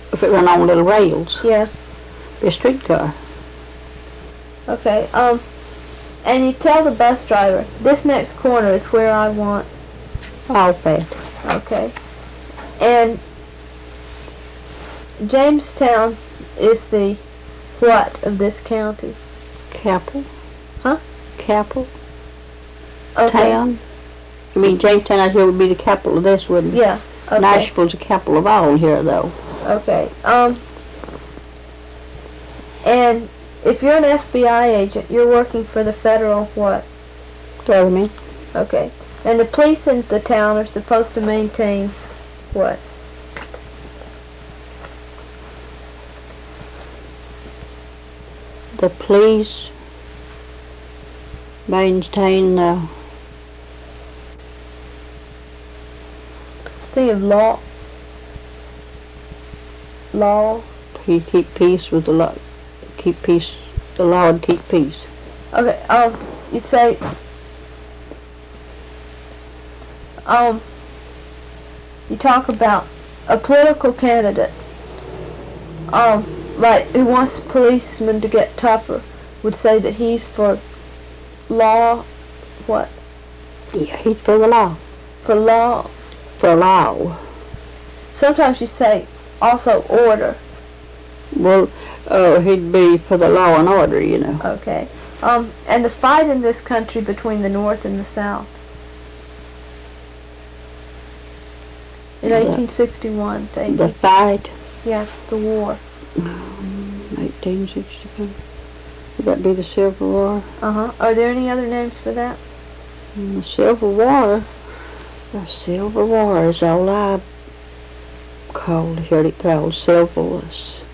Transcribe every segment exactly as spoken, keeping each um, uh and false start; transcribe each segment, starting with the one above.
If it run on little rails. Yeah. Be a streetcar. Okay, um, and you tell the bus driver, this next corner is where I want. All that. Okay. And Jamestown is the what of this county? Capital. Huh? Capital. Okay. Town. I mean, Jamestown out here would be the capital of this, wouldn't it? Yeah. Okay. Nashville's the capital of all here, though. Okay. Um. And if you're an F B I agent, you're working for the federal what? Government. Okay. And the police in the town are supposed to maintain what? The police maintain the Think of law. Law. He keep peace with the law. Keep peace. The law and keep peace. Okay. Um. You say. Um. You talk about a political candidate. Um. Like who wants the policeman to get tougher, would say that he's for law. What? Yeah, he's for the law. For law. For law. Sometimes you say also order. Well, uh, he'd be for the law and order, you know. Okay. Um, and the fight in this country between the North and the South. In The- eighteen sixty-one to eighteen. The fight. Yeah, the war. Um, eighteen sixty-one. Would that be the Civil War? Uh-huh. Are there any other names for that? Mm, The Civil War. The Civil War is all I called, heard it called, Civil,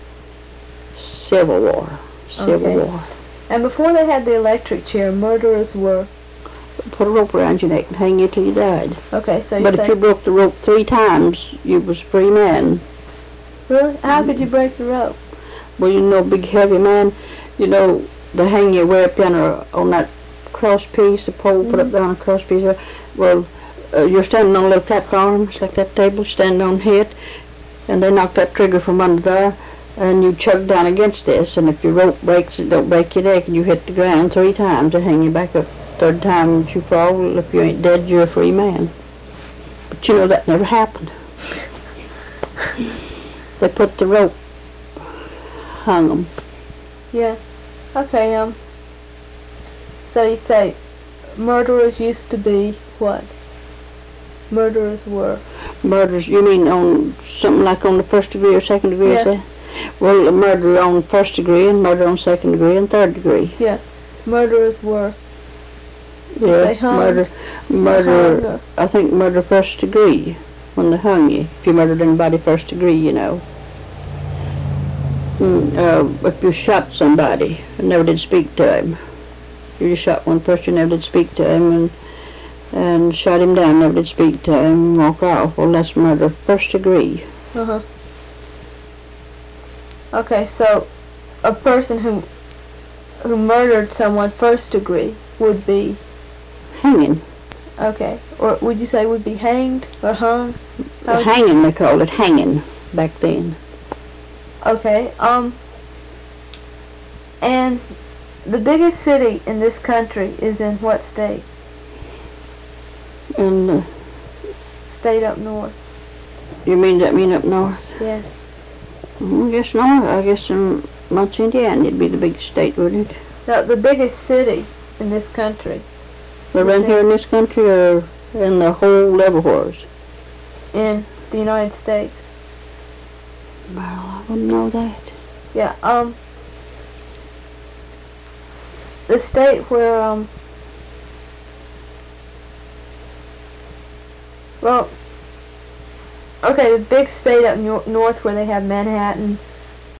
Civil War. Civil Okay. War. And before they had the electric chair, murderers were... Put a rope around your neck and hang you till you died. Okay, so you But say... if you broke the rope three times, you was a free man. Really? How could you break the rope? Well, you know, big heavy man, you know, they hang you way up down or, on that cross piece, the pole put up Mhm. there on a cross piece there. Well, uh, you're standing on a little platform, it's like that table, standing on it, and they knock that trigger from under there, and you chug down against this, and if your rope breaks, it don't break your neck, and you hit the ground three times, they hang you back up. Third time that you fall, if you ain't dead, you're a free man. But you know that never happened. They put the rope, hung them. Yeah. Okay, um... So you say murderers used to be what? Murderers were... Murders, you mean on something like on the first degree or second degree? Yeah. Is that? Well, a murder on first degree and murder on second degree and third degree. Yeah. Murderers were... Yeah, They hung- murder, hung murder, or- I think murder first degree, when they hung you, if you murdered anybody first degree, you know. Mm, uh, if you shot somebody and never did speak to him, you just shot one person, never did speak to him, and and shot him down, never did speak to him, walk off, well, that's murder first degree. Uh-huh. Okay, so a person who who murdered someone first degree would be... Hanging. Okay. Or would you say would be hanged or hung? How would you- Hanging, they called it, hanging, back then. Okay, um... And the biggest city in this country is in what state? And uh, State up north. you mean that mean up north? Yeah. Mm, I guess north, I guess in Muncie, Indiana, it'd be the big state, wouldn't it? No, the biggest city in this country. But around here in this country or in the whole everywheres? In the United States. Well, I wouldn't know that. Yeah, um... The state where, um... Well... Okay, the big state up nor- north where they have Manhattan,